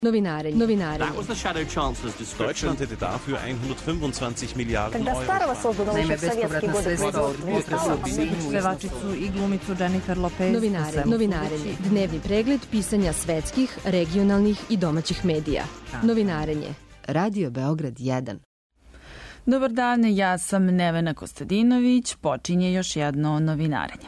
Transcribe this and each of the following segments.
Novinarenje. Deutschland hätte dafür 125 Miliarden Euro. Naime, bespovratna sredstva od pevačicu i glumicu Jennifer Lopez. Novinarenje. Dnevni pregled pisanja svetskih, regionalnih i domaćih medija. Novinarenje. Radio Beograd 1. Dobar dan, ja sam Nevena Kostadinović. Počinje još jedno novinarenje.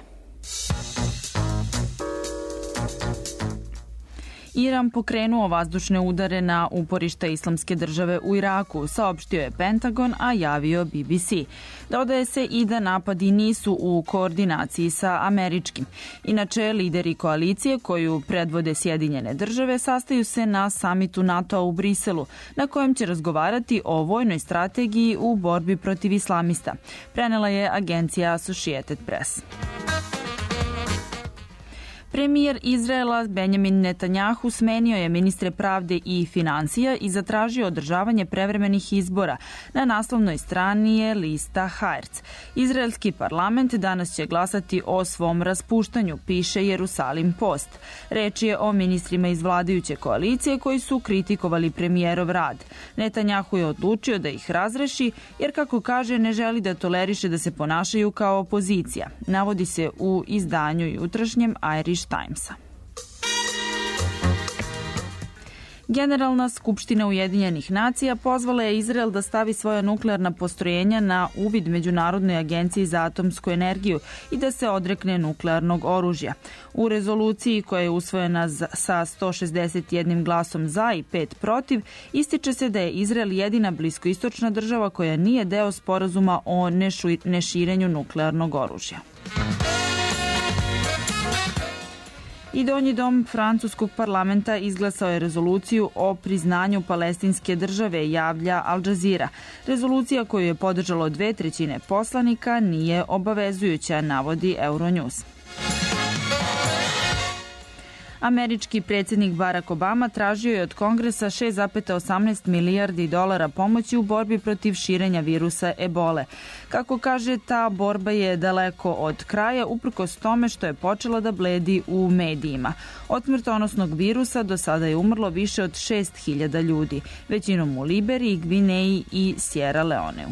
Iran pokrenuo vazdušne udare na uporišta Islamske države u Iraku, saopštio je Pentagon, a javio BBC. Dodaje se i da napadi nisu u koordinaciji sa američkim. Inače, lideri koalicije koju predvode Sjedinjene države sastaju se na samitu NATO-a u Briselu, na kojem će razgovarati o vojnoj strategiji u borbi protiv islamista, prenela je agencija Associated Press. Premijer Izraela Benjamin Netanjahu smenio je ministre pravde i finansija i zatražio održavanje prevremenih izbora. Na naslovnoj strani je lista Haaretz. Izraelski parlament danas će glasati o svom raspuštanju, piše Jerusalim Post. Reč je o ministrima iz vladajuće koalicije koji su kritikovali premijerov rad. Netanjahu je odlučio da ih razreši jer, kako kaže, ne želi da toleriše da se ponašaju kao opozicija. Navodi se u izdanju jutrašnjem Irish Timesa. Generalna skupština Ujedinjenih nacija pozvala je Izrael da stavi svoja nuklearna postrojenja na uvid Međunarodnoj agenciji za atomsku energiju i da se odrekne nuklearnog oružja. U rezoluciji koja je usvojena sa 161 glasom za i 5 protiv, ističe se da je Izrael jedina bliskoistočna država koja nije deo sporazuma o neširenju nuklearnog oružja. I donji dom francuskog parlamenta izglasao je rezoluciju o priznanju palestinske države, javlja Al Jazeera. Rezolucija koju je podržalo 2/3 poslanika nije obavezujuća, navodi Euronews. Američki predsjednik Barack Obama tražio je od Kongresa 6,18 milijardi dolara pomoći u borbi protiv širenja virusa ebole. Kako kaže, ta borba je daleko od kraja, uprkos tome što je počela da bledi u medijima. Od smrtonosnog virusa do sada je umrlo više od 6.000 ljudi, većinom u Liberiji, Gvineji i Sierra Leoneu.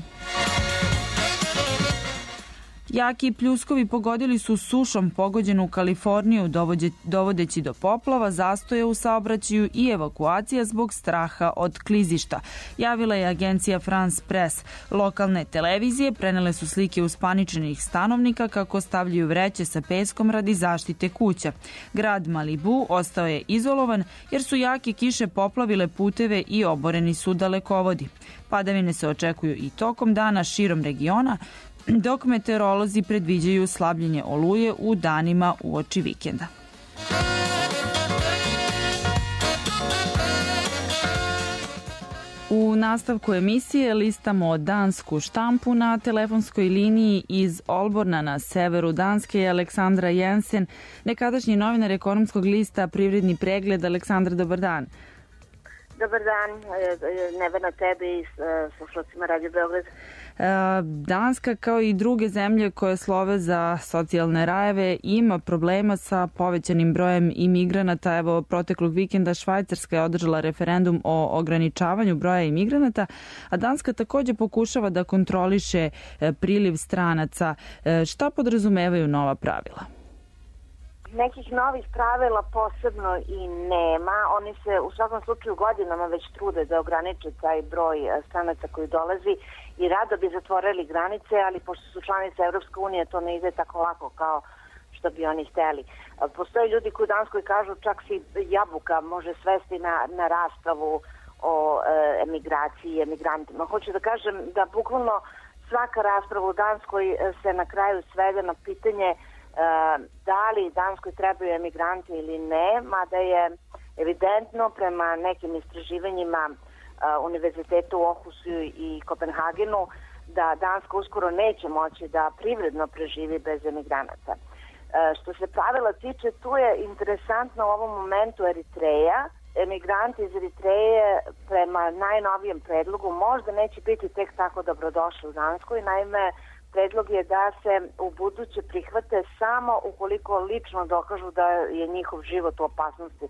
Jaki pljuskovi pogodili su sušom pogođenu Kaliforniju, dovodeći do poplava, zastoja u saobraćaju i evakuacija zbog straha od klizišta, javila je agencija France Press. Lokalne televizije prenele su slike uspaničenih stanovnika kako stavljaju vreće sa peskom radi zaštite kuća. Grad Malibu ostao je izolovan jer su jake kiše poplavile puteve i oboreni su dalekovodi. Padavine se očekuju i tokom dana širom regiona, dok meteorolozi predviđaju slabljenje oluje u danima uoči vikenda. U nastavku emisije listamo dansku štampu. Na telefonskoj liniji iz Olborna na severu Danske je Aleksandra Jensen, nekadašnji novinar ekonomskog lista Privredni pregled. Aleksandra, dobar dan. Dobar dan, Nevena, tebi i slušalcima Radio Beograd. Danska, kao i druge zemlje koje slove za socijalne rajeve, ima problema sa povećanim brojem imigranata. Evo, proteklog vikenda Švajcarska je održala referendum o ograničavanju broja imigranata, a Danska također pokušava da kontroliše priliv stranaca. Šta podrazumevaju nova pravila? Nekih novih pravila posebno i nema. Oni se u svakom slučaju godinama već trude da ograniče taj broj stranaca koji dolazi i rado bi zatvorili granice, ali pošto su članice Evropske unije, to ne ide tako lako kao što bi oni hteli. Postoje ljudi koji u Danskoj kažu čak si jabuka može svesti na raspravu o emigraciji i emigrantima. Hoću da kažem da bukvalno svaka rasprava u Danskoj se na kraju svede na pitanje da li Danskoj trebaju emigranti ili ne, mada je evidentno prema nekim istraživanjima Univerzitetu u Århusu i Kopenhagenu da Danska uskoro neće moći da privredno preživi bez emigranata. Što se pravila tiče, tu je interesantno u ovom momentu Eritreja. Emigranti iz Eritreje prema najnovijem predlogu možda neće biti tek tako dobrodošli u Danskoj. Naime, predlog je da se u buduće prihvate samo ukoliko lično dokažu da je njihov život u opasnosti.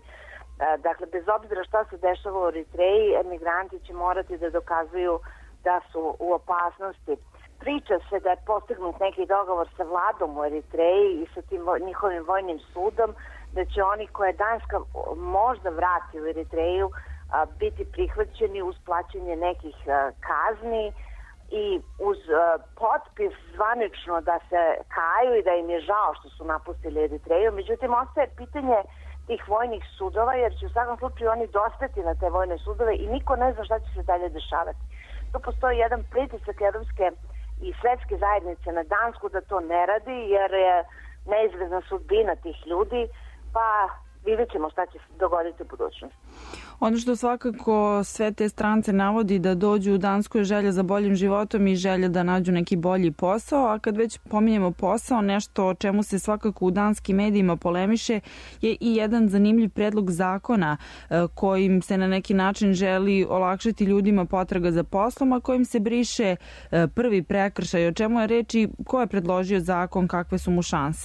Dakle, bez obzira šta se dešava u Eritreji, emigranti će morati da dokazuju da su u opasnosti. Priča se da je postignut neki dogovor sa vladom u Eritreji i sa tim njihovim vojnim sudom, da će oni koje Danska možda vrati u Eritreju biti prihvaćeni uz plaćanje nekih kazni i uz potpis zvanično da se kaju i da im je žao što su napustili Eritreju. Međutim, ostaje pitanje tih vojnih sudova, jer će u svakom slučaju oni dospeti na te vojne sudove i niko ne zna šta će se dalje dešavati. Tu postoji jedan pritisak evropske i svetske zajednice na Dansku da to ne radi, jer je neizvesna sudbina tih ljudi, pa vidjet ćemo šta će se dogoditi u budućnosti. Ono što svakako sve te strance navodi da dođu u Dansku je želja za boljim životom i želja da nađu neki bolji posao, a kad već pominjemo posao, nešto o čemu se svakako u danskim medijima polemiše je i jedan zanimljiv predlog zakona kojim se na neki način želi olakšati ljudima potraga za poslom, a kojim se briše prvi prekršaj. O čemu je reč i ko je predložio zakon, kakve su mu šanse?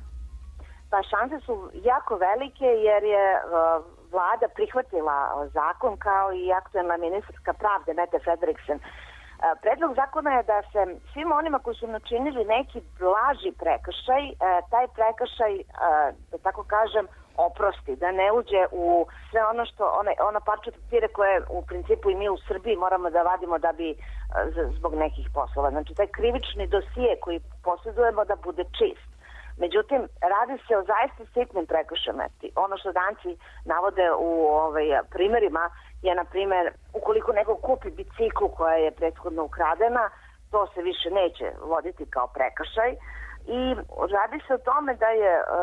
Pa šanse su jako velike jer je vlada prihvatila zakon kao i aktuelna ministarka pravde Mette Frederiksen. Predlog zakona je da se svim onima koji su načinili neki blaži prekršaj, taj prekršaj, da tako kažem, oprosti, da ne uđe u sve ono što, ona parča papire koje u principu i mi u Srbiji moramo da vadimo da bi zbog nekih poslova. Znači, taj krivični dosije koji posjedujemo da bude čist. Međutim, radi se o zaista sitnim prekršajima. Ono što Danci navode u primjerima je, na primjer, ukoliko neko kupi biciklu koja je prethodno ukradena, to se više neće voditi kao prekršaj. I radi se o tome da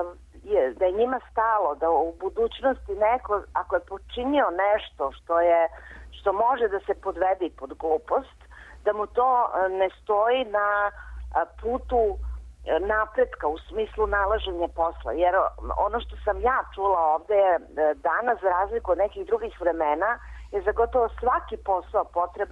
je njima stalo da u budućnosti neko, ako je počinio nešto što može da se podvede pod glupost, da mu to ne stoji na putu napretka u smislu nalaženja posla. Jer ono što sam ja čula ovde je danas, za razliku od nekih drugih vremena, je za gotovo svaki posao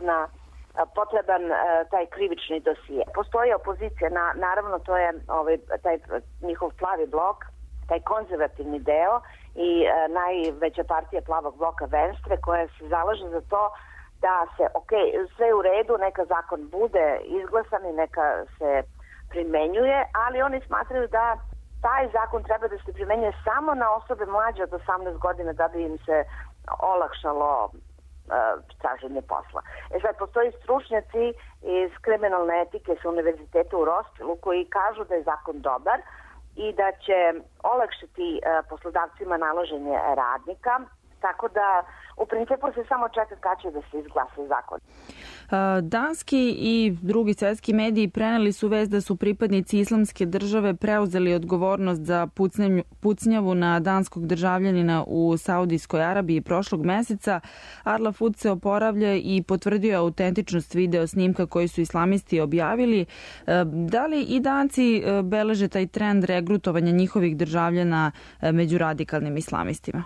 potreban taj krivični dosije. Postoji opozicija, naravno to je taj njihov plavi blok, taj konzervativni deo i najveća partija plavog bloka Venstre, koja se zalaže za to da se, sve u redu, neka zakon bude izglasan i neka se primenjuje, ali oni smatraju da taj zakon treba da se primenjuje samo na osobe mlađe od 18 godina da bi im se olakšalo traženje posla. Sad, postoji stručnjaci iz kriminalne etike sa univerziteta u Rostilu koji kažu da je zakon dobar i da će olakšati poslodavcima naloženje radnika, tako da u principu se samo čeka kad će da se izglasa zakon. Danski i drugi svetski mediji preneli su vest da su pripadnici Islamske države preuzeli odgovornost za pucnjavu na danskog državljanina u Saudijskoj Arabiji prošlog meseca. Arla Food se oporavlja i potvrdio autentičnost video snimka koji su islamisti objavili. Da li i Danci beleže taj trend regrutovanja njihovih državljana među radikalnim islamistima?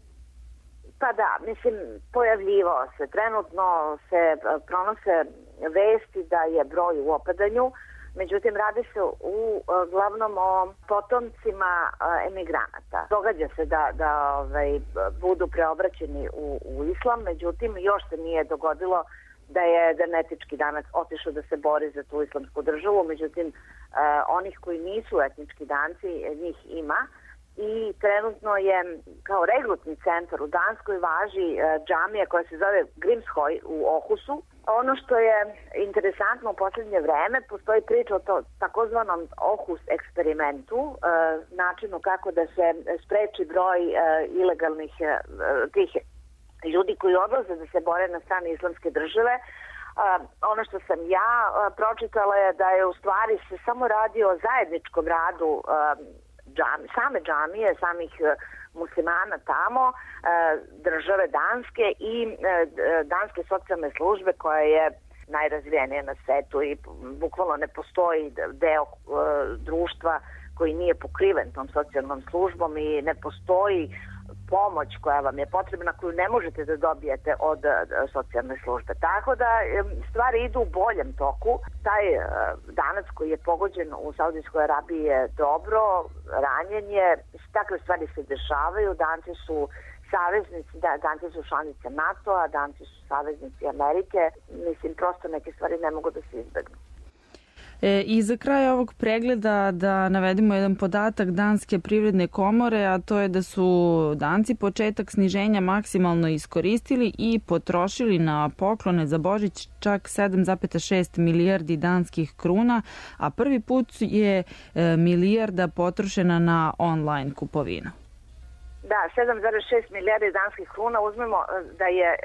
Pa da, pojavljivao se. Trenutno se pronose vesti da je broj u opadanju, međutim radi se uglavnom o potomcima emigranata. Događa se da budu preobraćeni u islam, međutim još se nije dogodilo da je jedan etnički Danac otišao da se bori za tu islamsku državu, međutim onih koji nisu etnički Danci, njih ima. I trenutno je kao regrutni centar u Danskoj važi džamija koja se zove Grimshøj u Aarhusu. Ono što je interesantno u posljednje vreme, postoji priča o takozvanom Aarhus eksperimentu, načinu kako da se spreči broj ilegalnih tih ljudi koji odlaze da se bore na strani islamske države. Ono što sam ja pročitala je da je u stvari se samo radi o zajedničkom radu same džamije, samih muslimana tamo, države Danske i Danske socijalne službe koja je najrazvijenija na svetu i bukvalno ne postoji deo društva koji nije pokriven tom socijalnom službom i ne postoji pomoć koja vam je potrebna, koju ne možete da dobijete od socijalne službe. Tako da stvari idu u boljem toku. Taj Danac koji je pogođen u Saudijskoj Arabiji je dobro, ranjen je. Takve stvari se dešavaju. Danci su saveznici, da, Danci su članice NATO-a, Danci su saveznici Amerike, mislim, prosto neke stvari ne mogu da se izbegnu. I za kraj ovog pregleda da navedemo jedan podatak Danske privredne komore, a to je da su Danci početak sniženja maksimalno iskoristili i potrošili na poklone za Božić čak 7,6 milijardi danskih kruna, a prvi put je milijarda potrošena na online kupovinu. Da, 7,6 milijardi danskih kruna, uzmemo da je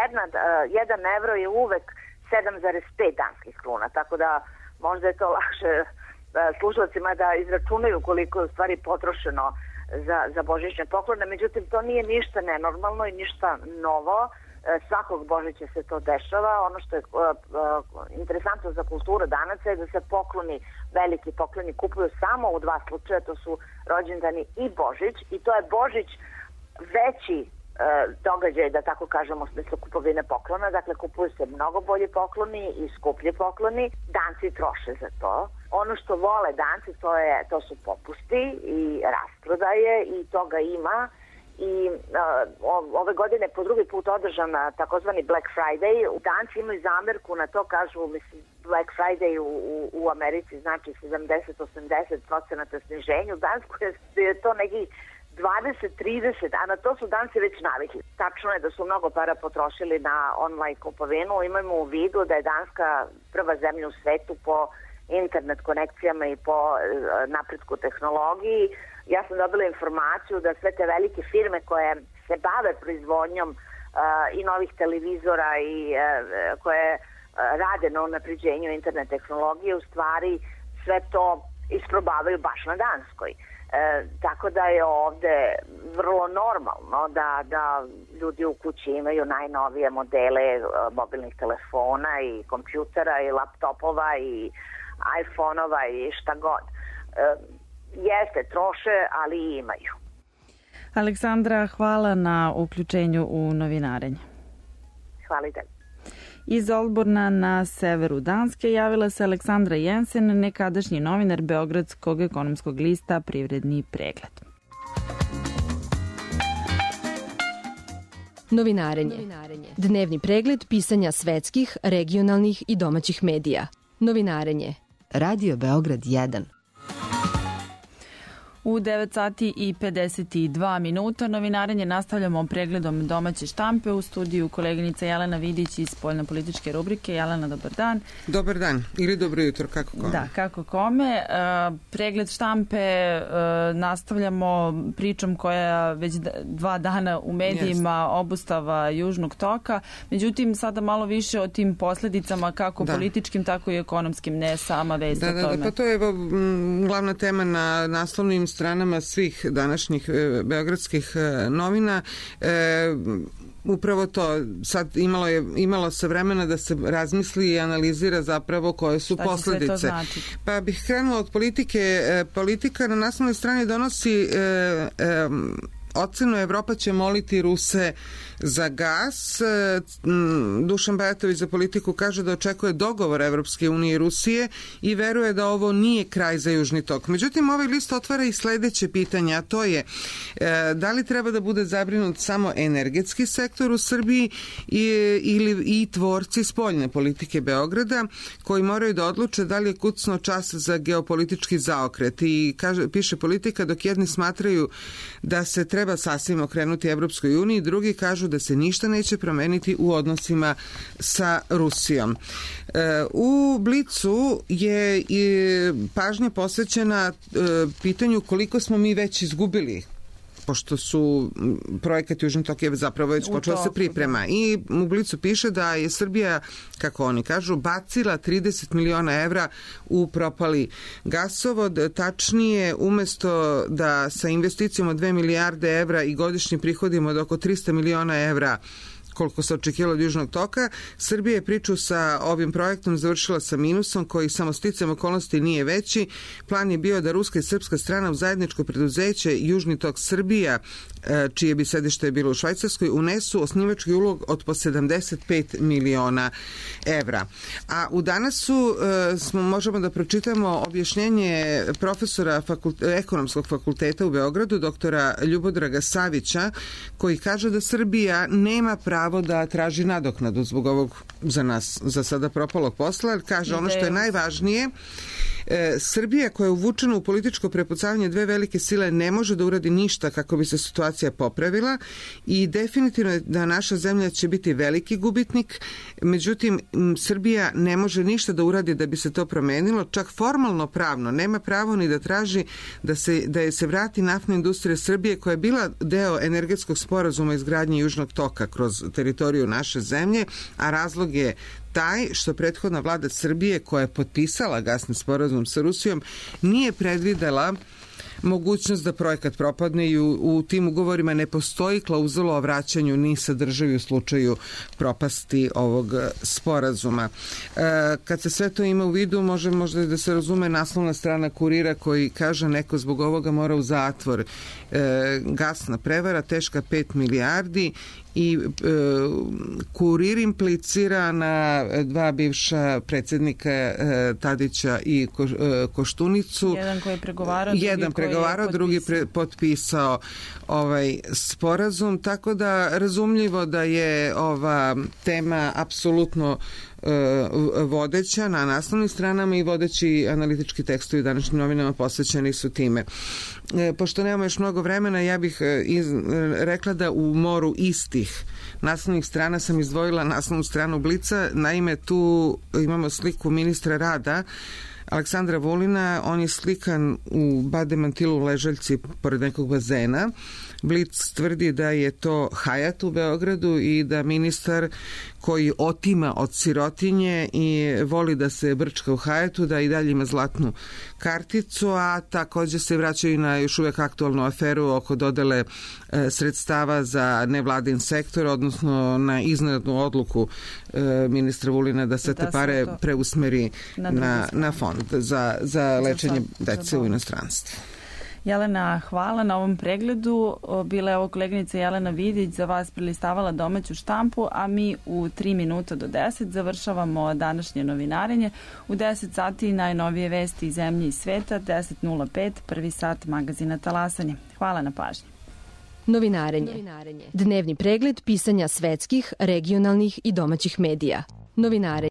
1 evro je uvek 7,5 danskih kruna, tako da možda je to lakše slušalcima da izračunaju koliko je u stvari potrošeno za božićne poklone. Međutim, to nije ništa nenormalno i ništa novo. Svakog Božića se to dešava. Ono što je interesantno za kulturu Danaca je da se pokloni, veliki pokloni kupuju samo u 2 slučaja. To su rođendani i Božić. I to je Božić veći događaj, da tako kažemo, u smislu kupovine poklona. Dakle, kupuju se mnogo bolji pokloni i skuplji pokloni. Danci troše za to. Ono što vole Danci, to su popusti i rasprodaje i toga ima. I ove godine po drugi put održan takozvani Black Friday. Danci imaju zamerku na to, kažu, mislim, Black Friday u Americi znači 70-80% sniženju. U Danskoj je to neki 20-30, a na to su Danci već navikli. Tačno je da su mnogo para potrošili na online kupovinu. Imamo u vidu da je Danska prva zemlja u svetu po internet konekcijama i po napretku tehnologiji. Ja sam dobila informaciju da sve te velike firme koje se bave proizvodnjom i novih televizora i koje rade na unapređenju internet tehnologije, u stvari sve to isprobavaju baš na Danskoj. Tako da je ovde vrlo normalno da ljudi u kući imaju najnovije modele mobilnih telefona i kompjutera i laptopova i iPhone-ova i šta god. Jeste, troše, ali i imaju. Aleksandra, hvala na uključenju u novinarenje. Hvala i tebi. Iz Olborna na severu Danske javila se Aleksandra Jensen, nekadašnji novinar Beogradskog ekonomskog lista Privredni pregled. Novinarenje. Dnevni pregled pisanja svetskih, regionalnih i domaćih medija. Novinarenje. Radio Beograd 1. U 9 sati i 52 minuta novinarenje nastavljamo pregledom domaće štampe. U studiju koleginica Jelena Vidić iz spoljnopolitičke rubrike. Jelena, dobar dan. Dobar dan ili dobro jutro, kako kome. Da, kako kome. Pregled štampe nastavljamo pričom koja već 2 dana u medijima, obustava Južnog toka. Međutim, sada malo više o tim posledicama kako političkim, tako i ekonomskim, ne sama vest o tome. Pa to je glavna tema na naslovnim stranama svih današnjih beogradskih novina. Upravo to, sad imalo se vremena da se razmisli i analizira zapravo koje su posledice. Pa bih krenula od politike. Politika na naslovnoj strani donosi ocenu Evropa će moliti Ruse za gas. Dušan Bajatović za Politiku kaže da očekuje dogovor Evropske unije i Rusije i veruje da ovo nije kraj za Južni tok. Međutim, ovaj list otvara i sledeće pitanje, a to je da li treba da bude zabrinut samo energetski sektor u Srbiji ili i tvorci spoljne politike Beograda koji moraju da odluče da li je kucno čas za geopolitički zaokret. I piše Politika, dok jedni smatraju da se treba sasvim okrenuti Evropskoj uniji, drugi kažu da se ništa neće promeniti u odnosima sa Rusijom. U Blicu je pažnja posvećena pitanju koliko smo mi već izgubili, pošto su projekat Južni tok je zapravo već počeo se priprema. I u Blicu piše da je Srbija, kako oni kažu, bacila 30 miliona evra u propali gasovod. Tačnije, umesto da sa investicijom od 2 milijarde evra i godišnjim prihodima od oko 300 miliona evra koliko se očekivalo od Južnog toka. Srbija je priču sa ovim projektom završila sa minusom koji samo sticajem okolnosti nije veći. Plan je bio da ruska i srpska strana u zajedničko preduzeće Južni tok Srbija, čije bi sedište bilo u Švajcarskoj, unesu osnivački ulog od po 75 miliona evra. A u Danasu možemo da pročitamo objašnjenje profesora Ekonomskog fakulteta u Beogradu, doktora Ljubodraga Savića, koji kaže da Srbija nema pravo da traži nadoknadu zbog ovog za nas za sada propalog posla, jer kaže ono što je najvažnije, Srbija koja je uvučena u političko prepucavanje dve velike sile ne može da uradi ništa kako bi se situacija popravila i definitivno je da naša zemlja će biti veliki gubitnik, međutim Srbija ne može ništa da uradi da bi se to promenilo, čak formalno pravno nema pravo ni da traži da je se vrati naftna industrija Srbije koja je bila deo energetskog sporazuma izgradnje Južnog toka kroz teritoriju naše zemlje, a razlog je taj što prethodna vlada Srbije koja je potpisala gasni sporazum sa Rusijom nije predvidela mogućnost da projekat propadne i u tim ugovorima ne postoji klauzula o vraćanju ni sa državi u slučaju propasti ovog sporazuma. Kad se sve to ima u vidu, može možda da se razume naslovna strana Kurira koji kaže neko zbog ovoga mora u zatvor. Gasna prevara teška 5 milijardi i Kurir implicira na dva bivša predsjednika Tadića i Koštunicu. Jedan koji je pregovarao, drugi potpisao ovaj sporazum, tako da razumljivo da je ova tema apsolutno vodeća na naslovnim stranama i vodeći analitički tekstovi u današnjim novinama posvećeni su time. Pošto nemamo još mnogo vremena, ja bih rekla da u moru istih naslovnih strana sam izdvojila naslovnu stranu Blica. Naime, tu imamo sliku ministra rada Aleksandra Vulina, on je slikan u bademantilu ležaljci pored nekog bazena. Blic tvrdi da je to Hajat u Beogradu i da ministar koji otima od sirotinje i voli da se brčka u Hajatu, da i dalje ima zlatnu karticu, a također se vraćaju na još uvijek aktualnu aferu oko dodele sredstava za nevladin sektor, odnosno na iznenadnu odluku ministra Vulina da se te pare preusmeri na fond za lečenje dece u inostranstvu. Jelena, hvala na ovom pregledu. Bila je ovo koleginica Jelena Vidić za vas prelistavala domaću štampu, a mi u 3 minuta do 10 završavamo današnje novinarenje. U 10 sati najnovije vesti iz zemlje i sveta, 10.05, prvi sat magazina Talasanje. Hvala na pažnji. Novinarenje. Dnevni pregled pisanja svetskih, regionalnih i domaćih medija. Novinarenje.